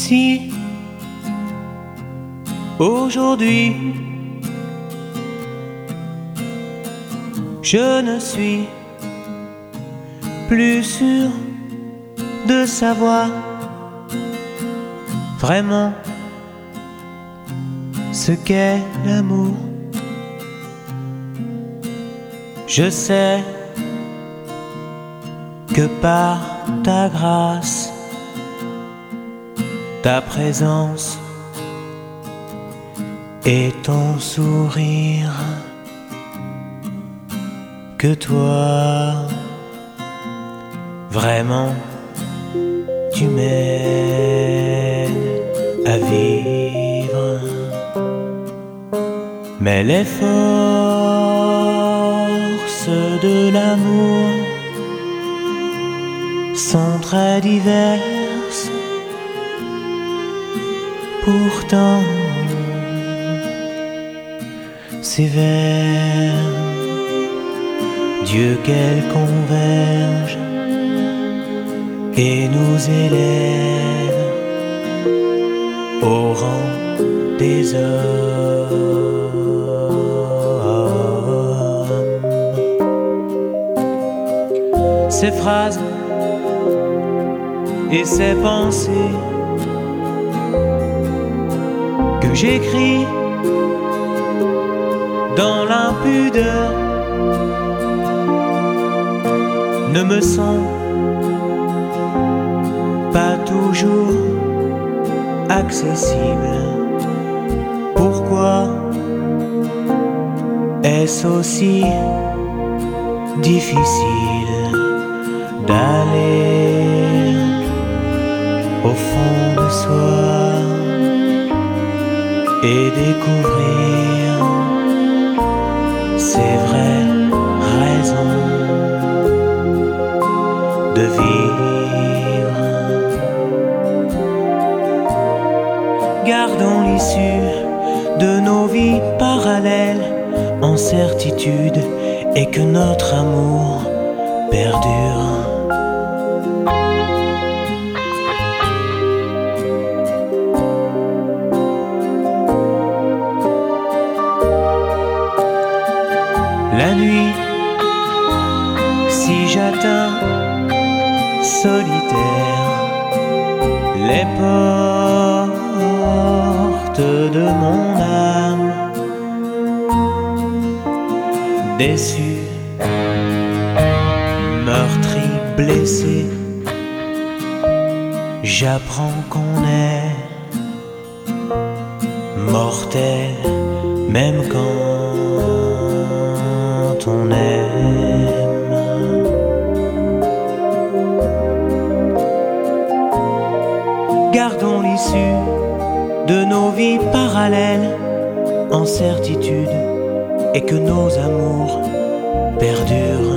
Si aujourd'hui je ne suis plus sûr de savoir vraiment ce qu'est l'amour, je sais que par ta grâce, ta présence et ton sourire, que toi, vraiment, tu m'aides à vivre. Mais les forces de l'amour sont très diverses. Pourtant, c'est vers Dieu qu'elles convergent et nous élève au rang des hommes. Ces phrases et ces pensées que j'écris dans l'impudeur ne me sont pas toujours accessibles. Pourquoi est-ce aussi difficile d'aller au fond de soi et découvrir ses vraies raisons de vivre? Gardons l'issue de nos vies parallèles en certitude et que notre amour perdure. La nuit, si j'atteins solitaire les portes de mon âme, déçu, meurtri, blessé, j'apprends qu'on est mortel, même quand on aime. Gardons l'issue de nos vies parallèles en certitude et que nos amours perdurent.